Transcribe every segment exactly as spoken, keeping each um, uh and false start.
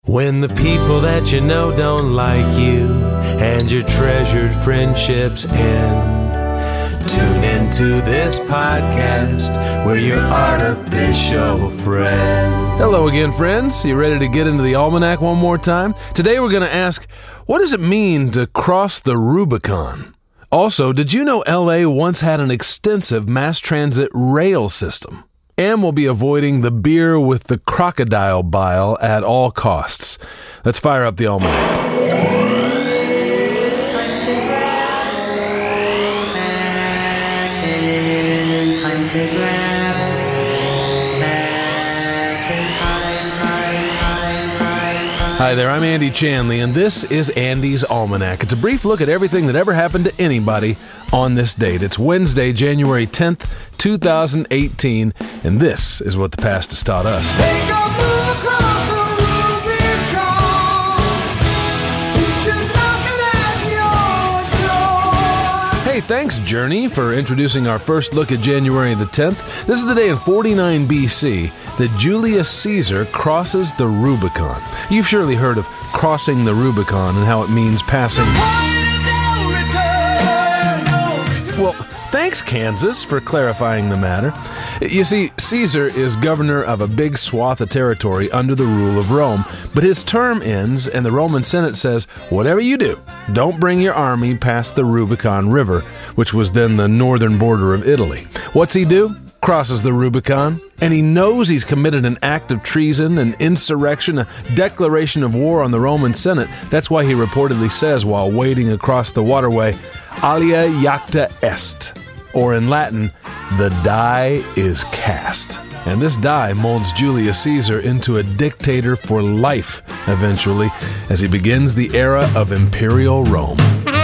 When the people that you know don't like you and your treasured friendships end, tune into this podcast. We're your artificial friend. Hello again, friends. You ready to get into the almanac one more time? Today we're going to ask, what does it mean to cross the Rubicon? Also, did you know L A once had an extensive mass transit rail system? And we'll be avoiding the beer with the crocodile bile at all costs. Let's fire up the almanac. Hi there, I'm Andy Chanley, and this is Andy's Almanac. It's a brief look at everything that ever happened to anybody on this date. It's Wednesday, January tenth, twenty eighteen, and this is what the past has taught us. Make a move across the Rubicon. He's just knocking at your door. Hey, thanks, Journey, for introducing our first look at January the tenth. This is the day in forty-nine B C that Julius Caesar crosses the Rubicon. You've surely heard of crossing the Rubicon and how it means passing. Well, thanks, Kansas, for clarifying the matter. You see, Caesar is governor of a big swath of territory under the rule of Rome, but his term ends and the Roman Senate says, whatever you do, don't bring your army past the Rubicon River, which was then the northern border of Italy. What's he do? Crosses the Rubicon, and he knows he's committed an act of treason, an insurrection, a declaration of war on the Roman Senate. That's why he reportedly says while wading across the waterway, alia jacta est, or in Latin, the die is cast. And this die molds Julius Caesar into a dictator for life, eventually, as he begins the era of imperial Rome.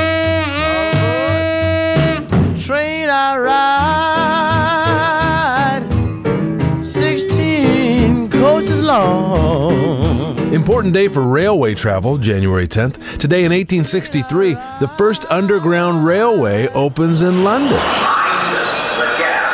Train I ride, sixteen coaches long. Important day for railway travel, January tenth. Today in eighteen sixty-three, the first underground railway opens in London. Mind the gap.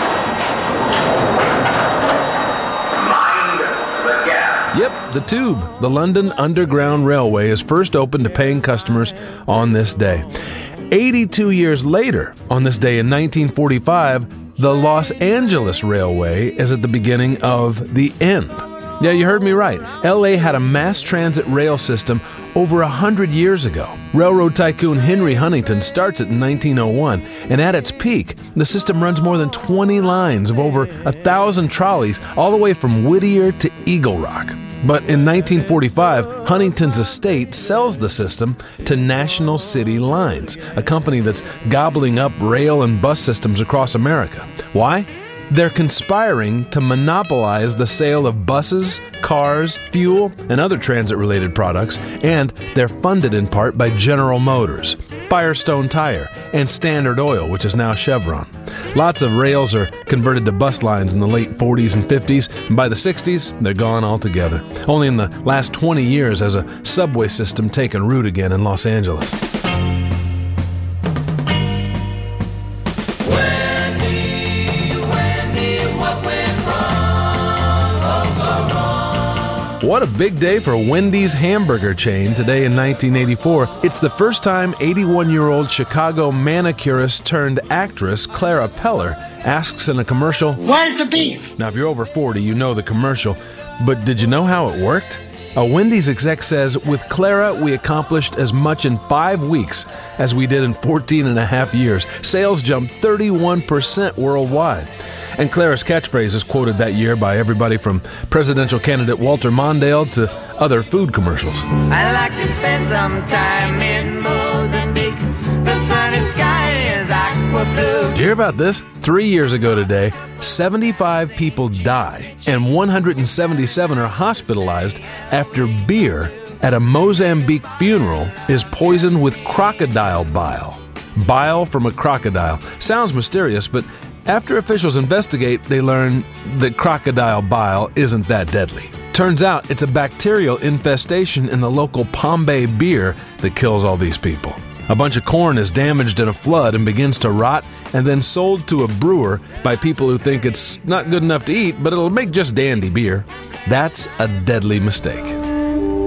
Mind the gap. Yep, the Tube, the London Underground Railway, is first opened to paying customers on this day. eighty-two years later, on this day in nineteen forty-five, the Los Angeles Railway is at the beginning of the end. Yeah, you heard me right. L A had a mass transit rail system over a hundred years ago. Railroad tycoon Henry Huntington starts it in nineteen oh one, and at its peak, the system runs more than twenty lines of over a thousand trolleys all the way from Whittier to Eagle Rock. But in nineteen forty-five, Huntington's estate sells the system to National City Lines, a company that's gobbling up rail and bus systems across America. Why? They're conspiring to monopolize the sale of buses, cars, fuel, and other transit-related products, and they're funded in part by General Motors, Firestone Tire, and Standard Oil, which is now Chevron. Lots of rails are converted to bus lines in the late forties and fifties, and by the sixties, they're gone altogether. Only in the last twenty years has a subway system taken root again in Los Angeles. What a big day for Wendy's hamburger chain today in nineteen eighty-four. It's the first time eighty-one-year-old Chicago manicurist turned actress Clara Peller asks in a commercial, "Where's the beef?" Now, if you're over forty, you know the commercial, but did you know how it worked? A Wendy's exec says, with Clara, we accomplished as much in five weeks as we did in fourteen and a half years. Sales jumped thirty-one percent worldwide. And Clara's catchphrase is quoted that year by everybody from presidential candidate Walter Mondale to other food commercials. I like to spend some time in Mozambique. The sunny sky is aqua blue. Did you hear about this? Three years ago today, seventy-five people die and one hundred seventy-seven are hospitalized after beer at a Mozambique funeral is poisoned with crocodile bile. Bile from a crocodile. Sounds mysterious, but after officials investigate, they learn that crocodile bile isn't that deadly. Turns out it's a bacterial infestation in the local Pombay beer that kills all these people. A bunch of corn is damaged in a flood and begins to rot and then sold to a brewer by people who think it's not good enough to eat, but it'll make just dandy beer. That's a deadly mistake.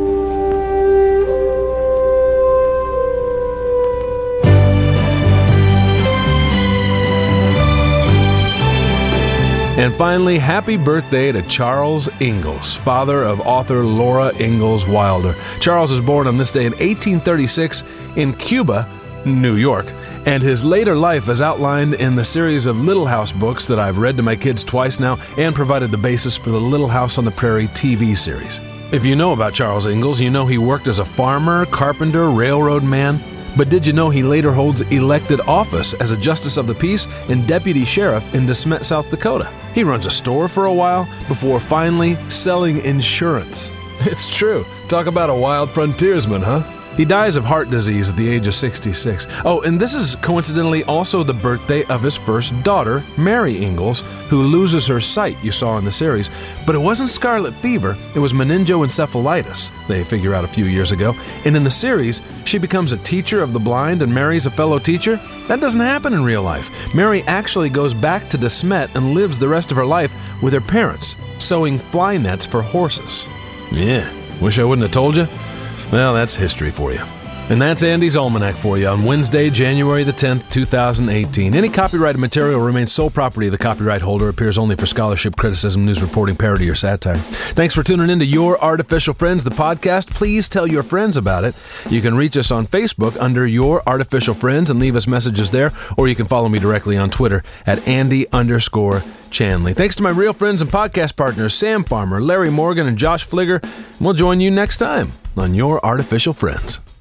And finally, happy birthday to Charles Ingalls, father of author Laura Ingalls Wilder. Charles was born on this day in eighteen thirty-six in Cuba, New York, and his later life is outlined in the series of Little House books that I've read to my kids twice now and provided the basis for the Little House on the Prairie T V series. If you know about Charles Ingalls, you know he worked as a farmer, carpenter, railroad man. But did you know he later holds elected office as a justice of the peace and deputy sheriff in DeSmet, South Dakota? He runs a store for a while before finally selling insurance. It's true. Talk about a wild frontiersman, huh? He dies of heart disease at the age of sixty-six. Oh, and this is coincidentally also the birthday of his first daughter, Mary Ingalls, who loses her sight, you saw in the series. But it wasn't scarlet fever, it was meningoencephalitis, they figure out a few years ago. And in the series, she becomes a teacher of the blind and marries a fellow teacher. That doesn't happen in real life. Mary actually goes back to DeSmet and lives the rest of her life with her parents, sewing fly nets for horses. Yeah, wish I wouldn't have told you. Well, that's history for you. And that's Andy's Almanac for you on Wednesday, January the tenth, two thousand eighteen. Any copyrighted material remains sole property of the copyright holder, appears only for scholarship, criticism, news reporting, parody, or satire. Thanks for tuning in to Your Artificial Friends, the podcast. Please tell your friends about it. You can reach us on Facebook under Your Artificial Friends and leave us messages there, or you can follow me directly on Twitter at Andy underscore Chanley. Thanks to my real friends and podcast partners, Sam Farmer, Larry Morgan, and Josh Fligger. We'll join you next time on Your Artificial Friends.